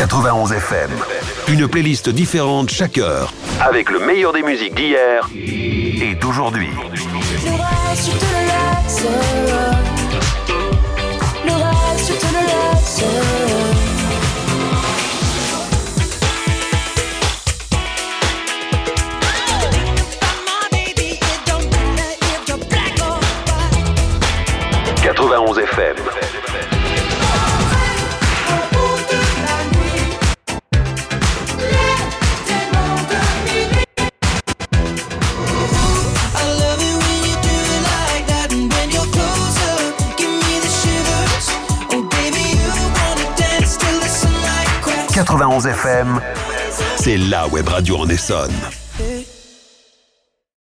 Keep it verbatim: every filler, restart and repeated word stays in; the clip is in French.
quatre-vingt-onze F M. Une playlist différente chaque heure, avec le meilleur des musiques d'hier et d'aujourd'hui. L'orage sur tout le lac, l'orage sur tout le lac. quatre-vingt-onze F M. quatre-vingt-onze F M, c'est la web radio en Essonne.